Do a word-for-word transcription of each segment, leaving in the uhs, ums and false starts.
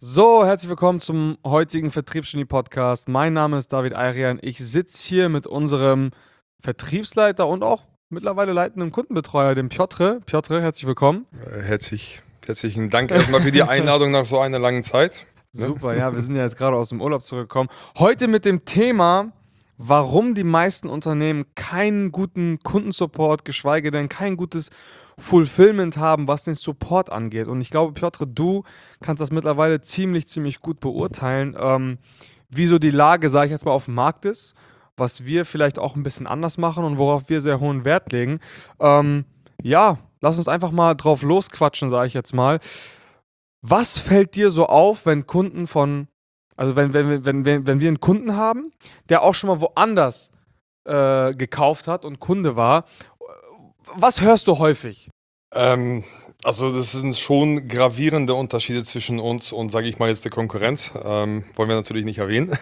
So, herzlich willkommen zum heutigen Vertriebsgenie-Podcast. Mein Name ist David Ayrian. Ich sitze hier mit unserem Vertriebsleiter und auch mittlerweile leitenden Kundenbetreuer, dem Piotr. Piotr, herzlich willkommen. Äh, Herzlich, herzlichen Dank erstmal für die Einladung nach so einer langen Zeit. Ne? Super, ja, wir sind ja jetzt gerade aus dem Urlaub zurückgekommen. Heute mit dem Thema, warum die meisten Unternehmen keinen guten Kundensupport, geschweige denn kein gutes Fulfillment haben, was den Support angeht. Und ich glaube, Piotr, du kannst das mittlerweile ziemlich, ziemlich gut beurteilen, ähm, wie so die Lage, sage ich jetzt mal, auf dem Markt ist, was wir vielleicht auch ein bisschen anders machen und worauf wir sehr hohen Wert legen. Ähm, ja, lass uns einfach mal drauf losquatschen, sage ich jetzt mal. Was fällt dir so auf, wenn Kunden von, also wenn, wenn, wenn, wenn, wenn wir einen Kunden haben, der auch schon mal woanders äh, gekauft hat und Kunde war? Was hörst du häufig? Ähm, also das sind schon gravierende Unterschiede zwischen uns und, sage ich mal, jetzt der Konkurrenz. Ähm, wollen wir natürlich nicht erwähnen.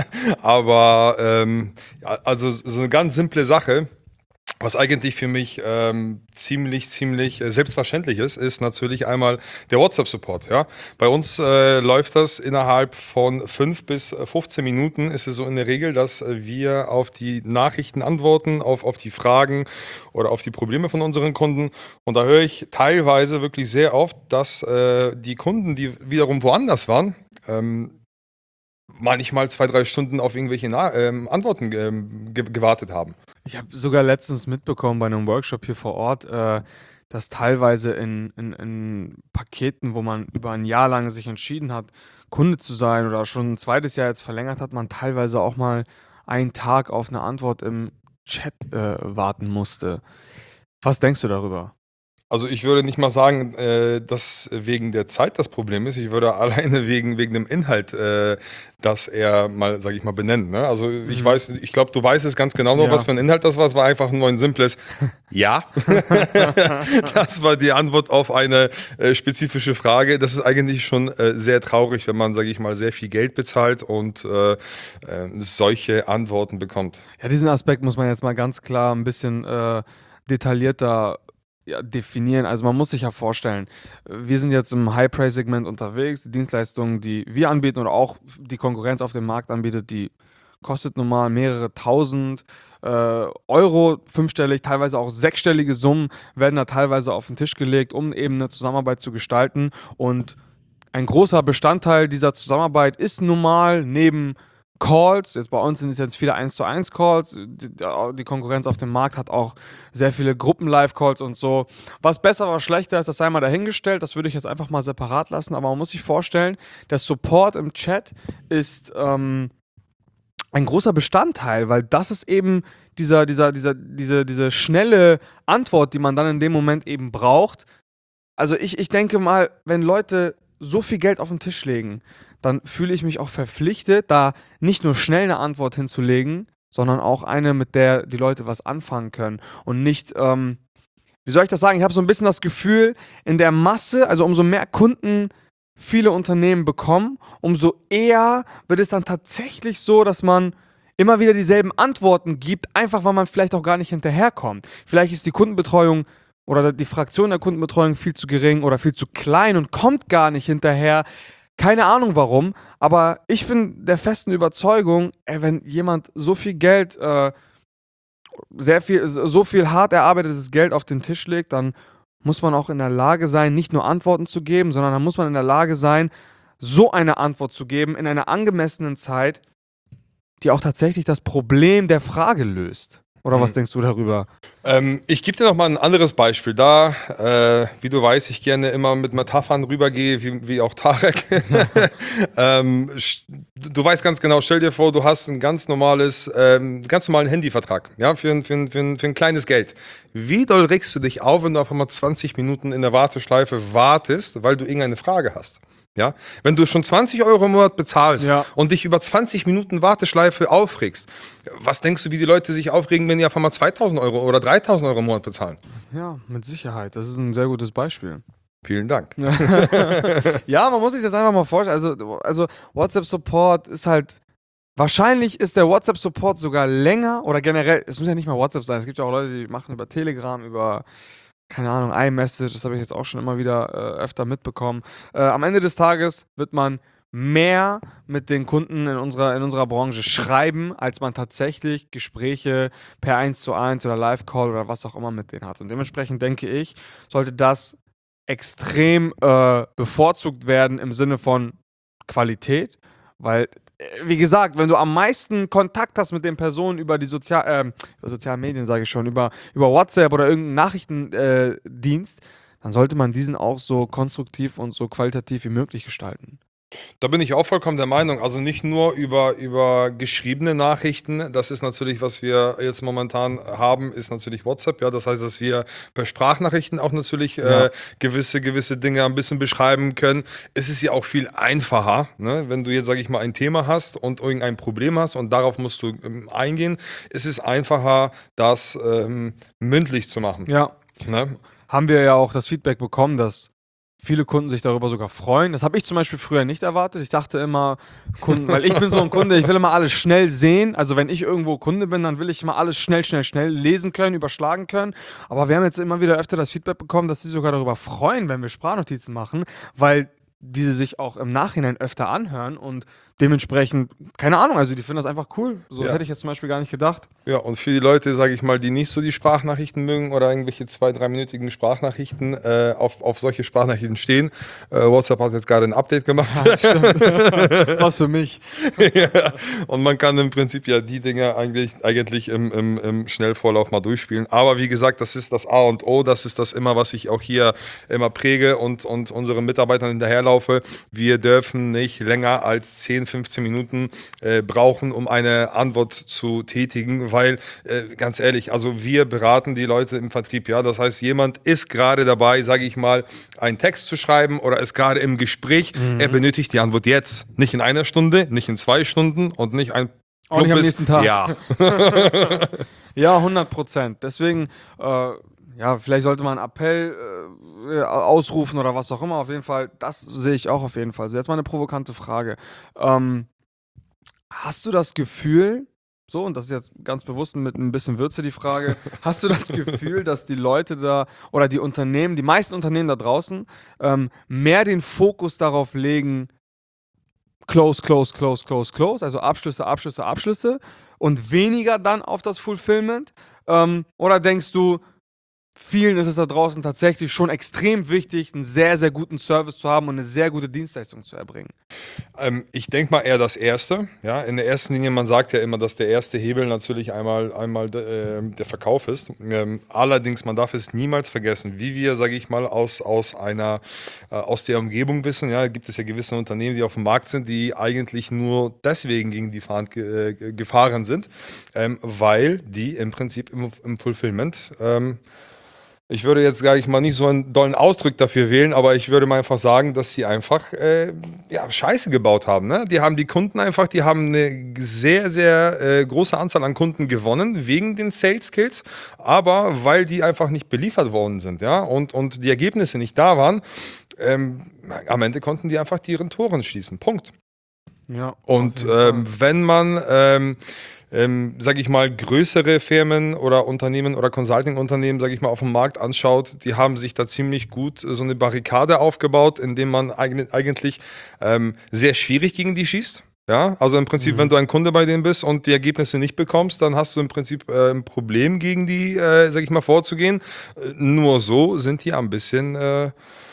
Aber ähm, ja, also so eine ganz simple Sache, was eigentlich für mich ähm, ziemlich, ziemlich äh, selbstverständlich ist, ist natürlich einmal der WhatsApp-Support. Ja? Bei uns äh, läuft das innerhalb von fünf bis fünfzehn Minuten. Ist es so in der Regel, dass äh, wir auf die Nachrichten antworten, auf, auf die Fragen oder auf die Probleme von unseren Kunden. Und da höre ich teilweise wirklich sehr oft, dass äh, die Kunden, die wiederum woanders waren, ähm, manchmal zwei, drei Stunden auf irgendwelche Na ähm, Antworten ähm, ge gewartet haben. Ich habe sogar letztens mitbekommen bei einem Workshop hier vor Ort, äh, dass teilweise in, in, in Paketen, wo man über ein Jahr lang sich entschieden hat, Kunde zu sein oder schon ein zweites Jahr jetzt verlängert hat, man teilweise auch mal einen Tag auf eine Antwort im Chat äh, warten musste. Was denkst du darüber? Also, ich würde nicht mal sagen, äh, dass wegen der Zeit das Problem ist. Ich würde alleine wegen wegen dem Inhalt, äh, das eher mal, sage ich mal, benennen, ne? Also, ich Mhm. weiß ich glaube, du weißt es ganz genau noch, was Ja. für ein Inhalt das war. Es war einfach nur ein simples „Ja." Das war die Antwort auf eine, äh, spezifische Frage. Das ist eigentlich schon, äh, sehr traurig, wenn man, sage ich mal, sehr viel Geld bezahlt und, äh, äh, solche Antworten bekommt. Ja, diesen Aspekt muss man jetzt mal ganz klar ein bisschen äh, detaillierter ja, definieren. Also man muss sich ja vorstellen, äh, wir sind jetzt im High-Price-Segment unterwegs. Die Dienstleistungen, die wir anbieten oder auch die Konkurrenz auf dem Markt anbietet, die kostet normal mehrere tausend äh, Euro, fünfstellig, teilweise auch sechsstellige Summen werden da teilweise auf den Tisch gelegt, um eben eine Zusammenarbeit zu gestalten. Und ein großer Bestandteil dieser Zusammenarbeit ist nun mal neben Calls, jetzt bei uns sind es jetzt viele eins zu eins Calls, die, die Konkurrenz auf dem Markt hat auch sehr viele Gruppen-Live-Calls und so. Was besser, was schlechter ist, das sei mal dahingestellt, das würde ich jetzt einfach mal separat lassen, aber man muss sich vorstellen, der Support im Chat ist ähm, ein großer Bestandteil, weil das ist eben dieser, dieser, dieser, diese, diese schnelle Antwort, die man dann in dem Moment eben braucht. Also ich, ich denke mal, wenn Leute so viel Geld auf den Tisch legen, dann fühle ich mich auch verpflichtet, da nicht nur schnell eine Antwort hinzulegen, sondern auch eine, mit der die Leute was anfangen können. Und nicht, ähm, wie soll ich das sagen? Ich habe so ein bisschen das Gefühl, in der Masse, also umso mehr Kunden viele Unternehmen bekommen, umso eher wird es dann tatsächlich so, dass man immer wieder dieselben Antworten gibt, einfach weil man vielleicht auch gar nicht hinterherkommt. Vielleicht ist die Kundenbetreuung oder die Fraktion der Kundenbetreuung viel zu gering oder viel zu klein und kommt gar nicht hinterher. Keine Ahnung warum, aber ich bin der festen Überzeugung, ey, wenn jemand so viel Geld, äh, sehr viel, so viel hart erarbeitetes Geld auf den Tisch legt, dann muss man auch in der Lage sein, nicht nur Antworten zu geben, sondern dann muss man in der Lage sein, so eine Antwort zu geben in einer angemessenen Zeit, die auch tatsächlich das Problem der Frage löst. Oder was Mhm. denkst du darüber? Ähm, ich gebe dir noch mal ein anderes Beispiel. Da, äh, wie du weißt, ich gerne immer mit Metaphern rübergehe, wie, wie auch Tarek. ähm, sch- du du weißt ganz genau, stell dir vor, du hast ein ganz normales, ähm, ganz normalen Handyvertrag, ja, für, ein- für, ein- für, ein- für ein kleines Geld. Wie doll regst du dich auf, wenn du auf einmal zwanzig Minuten in der Warteschleife wartest, weil du irgendeine Frage hast? Ja, wenn du schon zwanzig Euro im Monat bezahlst Ja. und dich über zwanzig Minuten Warteschleife aufregst, was denkst du, wie die Leute sich aufregen, wenn die auf einmal zweitausend Euro oder dreitausend Euro im Monat bezahlen? Ja, mit Sicherheit. Das ist ein sehr gutes Beispiel. Vielen Dank. Ja, man muss sich das einfach mal vorstellen. Also, also WhatsApp-Support ist halt. Wahrscheinlich ist der WhatsApp-Support sogar länger oder generell, es muss ja nicht mal WhatsApp sein, es gibt ja auch Leute, die machen über Telegram, über keine Ahnung, iMessage, das habe ich jetzt auch schon immer wieder äh, öfter mitbekommen. Äh, am Ende des Tages wird man mehr mit den Kunden in unserer, in unserer Branche schreiben, als man tatsächlich Gespräche per eins zu eins oder Live-Call oder was auch immer mit denen hat. Und dementsprechend denke ich, sollte das extrem äh, bevorzugt werden im Sinne von Qualität, weil, äh, wie gesagt, wenn du am meisten Kontakt hast mit den Personen über die Sozial ähm, über sozialen Medien, sage ich schon, über, über WhatsApp oder irgendeinen Nachrichtendienst, äh, Dienst, dann sollte man diesen auch so konstruktiv und so qualitativ wie möglich gestalten. Da bin ich auch vollkommen der Meinung. Also nicht nur über, über geschriebene Nachrichten. Das ist natürlich, was wir jetzt momentan haben, ist natürlich WhatsApp. Ja, das heißt, dass wir per Sprachnachrichten auch natürlich Ja. äh, gewisse, gewisse Dinge ein bisschen beschreiben können. Es ist ja auch viel einfacher, ne? Wenn du jetzt, sage ich mal, ein Thema hast und irgendein Problem hast und darauf musst du ähm, eingehen, ist es einfacher, das ähm, mündlich zu machen. Ja. Ne? Haben wir ja auch das Feedback bekommen, dass viele Kunden sich darüber sogar freuen. Das habe ich zum Beispiel früher nicht erwartet. Ich dachte immer, Kunden, weil ich bin so ein Kunde, ich will immer alles schnell sehen. Also wenn ich irgendwo Kunde bin, dann will ich immer alles schnell, schnell, schnell lesen können, überschlagen können. Aber wir haben jetzt immer wieder öfter das Feedback bekommen, dass sie sogar darüber freuen, wenn wir Sprachnotizen machen, weil diese sich auch im Nachhinein öfter anhören und dementsprechend, keine Ahnung, also die finden das einfach cool. So Ja. hätte ich jetzt zum Beispiel gar nicht gedacht. Ja, und für die Leute, sage ich mal, die nicht so die Sprachnachrichten mögen oder irgendwelche zwei-, dreiminütigen Sprachnachrichten äh, auf, auf solche Sprachnachrichten stehen, äh, WhatsApp hat jetzt gerade ein Update gemacht. Ja, stimmt. Das ist was für mich. Ja, und man kann im Prinzip ja die Dinge eigentlich, eigentlich im, im, im Schnellvorlauf mal durchspielen. Aber wie gesagt, das ist das A und O, das ist das immer, was ich auch hier immer präge und, und unseren Mitarbeitern hinterherlaufe. Wir dürfen nicht länger als zehn, fünfzehn Minuten äh, brauchen, um eine Antwort zu tätigen, weil, äh, ganz ehrlich, also wir beraten die Leute im Vertrieb, ja. Das heißt, jemand ist gerade dabei, sage ich mal, einen Text zu schreiben oder ist gerade im Gespräch. Mhm. Er benötigt die Antwort jetzt. Nicht in einer Stunde, nicht in zwei Stunden und nicht ein Auch nicht am plumpes nächsten Tag. Ja. Ja, hundert Prozent. Deswegen, äh, ja, vielleicht sollte man einen Appell äh, ausrufen oder was auch immer. Auf jeden Fall, das sehe ich auch auf jeden Fall. Also jetzt mal eine provokante Frage. Ähm, hast du das Gefühl, so, und das ist jetzt ganz bewusst mit ein bisschen Würze die Frage, hast du das Gefühl, dass die Leute da oder die Unternehmen, die meisten Unternehmen da draußen, ähm, mehr den Fokus darauf legen, Close, close, close, close, close, also Abschlüsse, Abschlüsse, Abschlüsse und weniger dann auf das Fulfillment? Ähm, oder denkst du, vielen ist es da draußen tatsächlich schon extrem wichtig, einen sehr, sehr guten Service zu haben und eine sehr gute Dienstleistung zu erbringen? Ähm, ich denke mal eher das Erste. Ja, in der ersten Linie, man sagt ja immer, dass der erste Hebel natürlich einmal, einmal de, äh, der Verkauf ist. Ähm, allerdings, man darf es niemals vergessen, wie wir, sage ich mal, aus, aus einer, äh, aus der Umgebung wissen. Ja, gibt es ja gewisse Unternehmen, die auf dem Markt sind, die eigentlich nur deswegen gegen die Fahrt ge, äh, gefahren sind, ähm, weil die im Prinzip im, im Fulfillment ähm, ich würde jetzt, sage ich mal, nicht so einen dollen Ausdruck dafür wählen, aber ich würde mal einfach sagen, dass sie einfach äh, ja, Scheiße gebaut haben. Ne? Die haben die Kunden einfach, die haben eine sehr, sehr äh, große Anzahl an Kunden gewonnen wegen den Sales Skills, aber weil die einfach nicht beliefert worden sind, ja, und, und die Ergebnisse nicht da waren, ähm, am Ende konnten die einfach die ihren Toren schießen. Punkt. Ja. Und ähm, wenn man ähm, ähm, sage ich mal, größere Firmen oder Unternehmen oder Consulting-Unternehmen, sage ich mal, auf dem Markt anschaut, die haben sich da ziemlich gut so eine Barrikade aufgebaut, indem man eig- eigentlich ähm, sehr schwierig gegen die schießt. Ja, also im Prinzip, Mhm. wenn du ein Kunde bei denen bist und die Ergebnisse nicht bekommst, dann hast du im Prinzip äh, ein Problem, gegen die, äh, sag ich mal, vorzugehen. Äh, nur so sind die ein bisschen äh,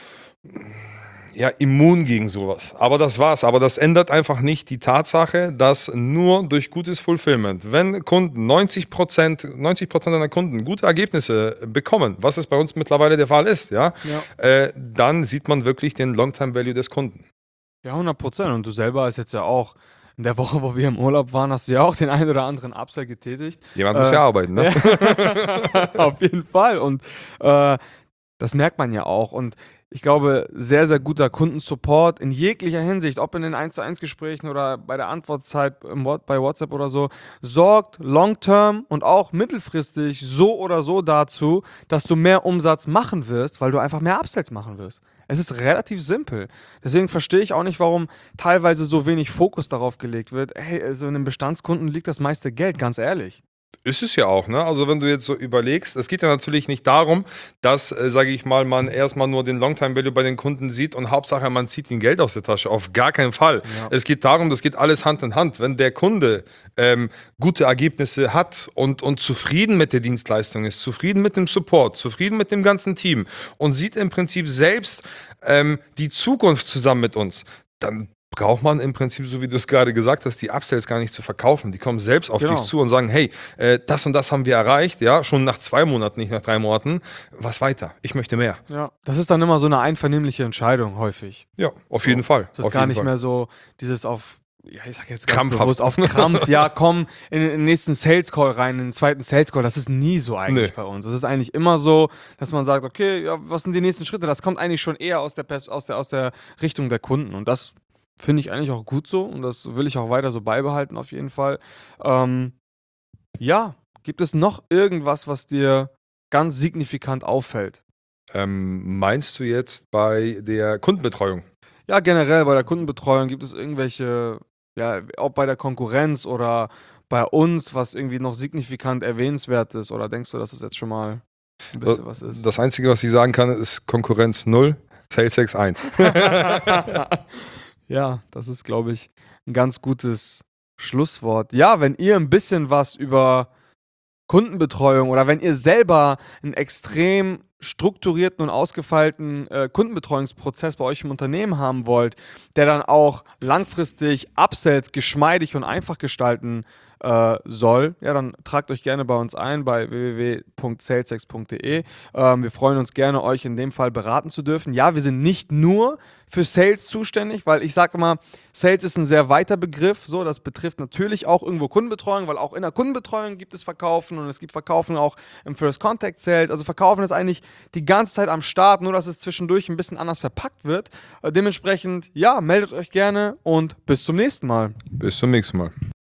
ja, immun gegen sowas. Aber das war's. Aber das ändert einfach nicht die Tatsache, dass nur durch gutes Fulfillment, wenn Kunden, neunzig Prozent, neunzig Prozent deiner Kunden gute Ergebnisse bekommen, was es bei uns mittlerweile der Fall ist, ja, Ja. äh, dann sieht man wirklich den Long-Term-Value des Kunden. Ja, hundert Prozent. Und du selber hast jetzt ja auch, in der Woche, wo wir im Urlaub waren, hast du ja auch den einen oder anderen Upsell getätigt. Jemand muss Äh, ja arbeiten, ne? Ja. Auf jeden Fall. Und äh, das merkt man ja auch. Und ich glaube, sehr, sehr guter Kundensupport in jeglicher Hinsicht, ob in den eins zu eins Gesprächen oder bei der Antwortzeit im What- bei WhatsApp oder so, sorgt long-term und auch mittelfristig so oder so dazu, dass du mehr Umsatz machen wirst, weil du einfach mehr Upsells machen wirst. Es ist relativ simpel. Deswegen verstehe ich auch nicht, warum teilweise so wenig Fokus darauf gelegt wird. Hey, also in den Bestandskunden liegt das meiste Geld, ganz ehrlich. Ist es ja auch, ne? Also, wenn du jetzt so überlegst, es geht ja natürlich nicht darum, dass, äh, sage ich mal, man erstmal nur den Longtime Value bei den Kunden sieht und Hauptsache man zieht ihnen Geld aus der Tasche. Auf gar keinen Fall. Ja. Es geht darum, das geht alles Hand in Hand. Wenn der Kunde ähm, gute Ergebnisse hat und, und zufrieden mit der Dienstleistung ist, zufrieden mit dem Support, zufrieden mit dem ganzen Team und sieht im Prinzip selbst ähm, die Zukunft zusammen mit uns, dann braucht man im Prinzip, so wie du es gerade gesagt hast, die Upsells gar nicht zu verkaufen. Die kommen selbst auf dich Genau. zu und sagen, hey, äh, das und das haben wir erreicht, ja, schon nach zwei Monaten, nicht nach drei Monaten. Was weiter? Ich möchte mehr. Ja. Das ist dann immer so eine einvernehmliche Entscheidung häufig. Ja, auf So. jeden Fall. Das ist auf gar jeden nicht Fall. mehr so dieses auf, ja, ich sag jetzt ganz Krampfhaft. bewusst, auf Krampf, ja, komm in den nächsten Sales Call rein, in den zweiten Sales Call. Das ist nie so eigentlich Nee. bei uns. Es ist eigentlich immer so, dass man sagt, okay, ja, was sind die nächsten Schritte? Das kommt eigentlich schon eher aus der, Pers aus der, aus der Richtung der Kunden. Und das finde ich eigentlich auch gut so und das will ich auch weiter so beibehalten auf jeden Fall. Ähm, ja, gibt es noch irgendwas, was dir ganz signifikant auffällt? Ähm, meinst du jetzt bei der Kundenbetreuung? Ja, generell bei der Kundenbetreuung gibt es irgendwelche, ja, ob bei der Konkurrenz oder bei uns, was irgendwie noch signifikant erwähnenswert ist? Oder denkst du, dass es jetzt schon mal ein bisschen was ist? Das Einzige, was ich sagen kann, ist Konkurrenz null, SalesX eins. Ja, das ist, glaube ich, ein ganz gutes Schlusswort. Ja, wenn ihr ein bisschen was über Kundenbetreuung oder wenn ihr selber einen extrem strukturierten und ausgefeilten äh, Kundenbetreuungsprozess bei euch im Unternehmen haben wollt, der dann auch langfristig Upsells geschmeidig und einfach gestalten äh, soll, ja, dann tragt euch gerne bei uns ein bei w w w punkt salesex punkt de. Ähm, wir freuen uns gerne, euch in dem Fall beraten zu dürfen. Ja, wir sind nicht nur für Sales zuständig, weil ich sage immer, Sales ist ein sehr weiter Begriff. So, das betrifft natürlich auch irgendwo Kundenbetreuung, weil auch in der Kundenbetreuung gibt es Verkaufen und es gibt Verkaufen auch im First Contact Sales. Also Verkaufen ist eigentlich die ganze Zeit am Start, nur dass es zwischendurch ein bisschen anders verpackt wird. Äh, dementsprechend, ja, meldet euch gerne und bis zum nächsten Mal. Bis zum nächsten Mal.